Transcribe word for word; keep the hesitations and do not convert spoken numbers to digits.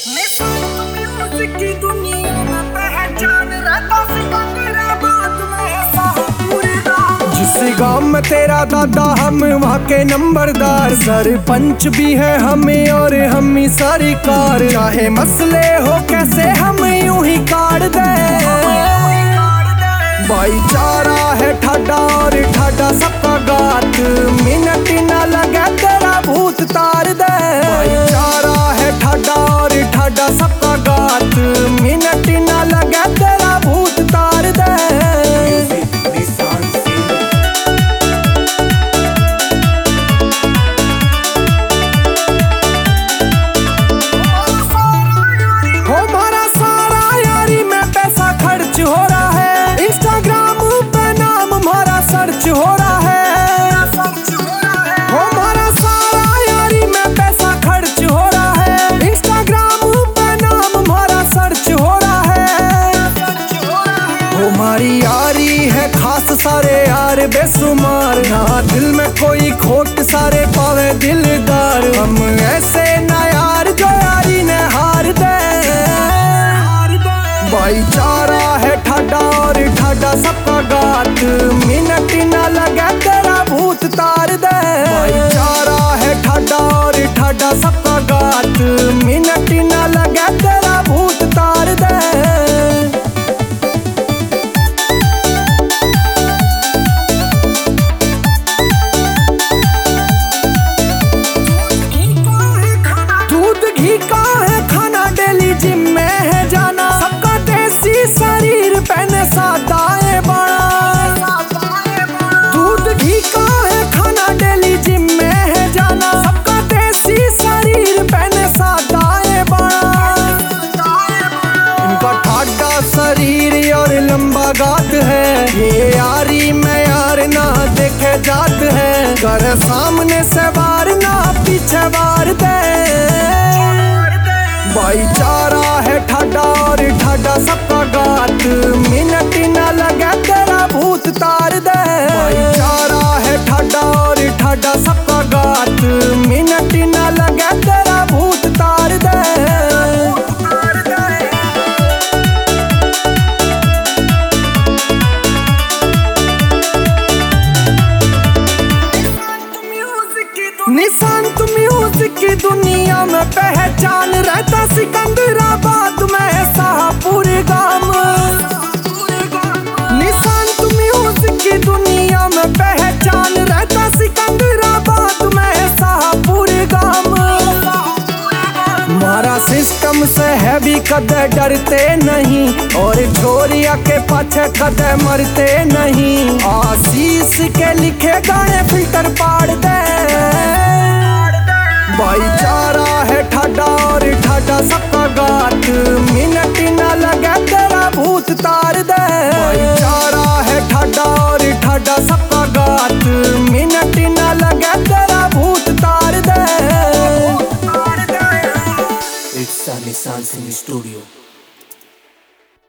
की दुनिया में पहचान रहता सिकंदराबाद में ऐसा पूरे गांव। जिस गांव में तेरा दादा हम वहाँ के नंबरदार, सरपंच भी है हमें और हम ही सरकार। चाहे मसले हो कैसे हम यूं ही काट दे, भाईचारा है ठाडा और ठाडा सबका गात। मिनट न लगे तेरा भूत तार दे, भाईचारा है ठाडा और ठाडा सबका गात। मिनट न लगे तेरा भूत तार दे। हमारा सारा यारी में पैसा खर्च हो रहा है, इंस्टाग्राम पे नाम हमारा सर्च हो रहा है। हमारा सारा यारी में पैसा खर्च हो रहा है, इंस्टाग्राम पे नाम हमारा सर्च हो रहा है। हमारी यारी है खास, सारे यार बेसुमार, ना दिल में कोई खोट सारे पावे दिलदार। हम ऐसे ना यार जो यारी ने हार दे, भाईचारा है ठाडा और ठाडा सबका गात। मिनट न लगे तेरा भूत तार दे, भाईचारा है ठाडा और ठाडा सबका गात। मिनट न लगे तेरा भूत तार दे। दूध घी का है खाना, डेली जिम में है जाना, सबका देसी शरीर पहने सादा है बड़ा। दूध घी का है खाना, डेली जिम में है जाना, सबका देसी शरीर पहने सादा है बड़ा। इनका ठाडा शरीर और लंबा गात है, ये यारी में यार ना देखे जात है। कर सामने से वार ना पीछे वार दे, भाईचारा है ठाडा और ठाडा सबका गात। मिनट न लगे तेरा भूत तार दे, भाईचारा है ठाडा और ठाडा सबका गात। मिनट न लगे तेरा भूत तार दे। निशांत म्यूजिक की दुनिया में पहचान रहता सिकंदराबाद में ऐसा पूरे गांव। निशांत म्यूजिक की दुनिया में पहचान रहता सिकंदराबाद में ऐसा पूरे गांव। हमारा सिस्टम से है भी कदे डरते नहीं, और छोरिया के पाछे कदे मरते नहीं। आशीष के लिखे गाने फिल्टर पाड़ दे, भाईचारा है ठाडा और ठाडा सबका गात। मिनट न लगे तेरा भूत तार दे, भाईचारा है ठाडा और ठाडा सबका गात।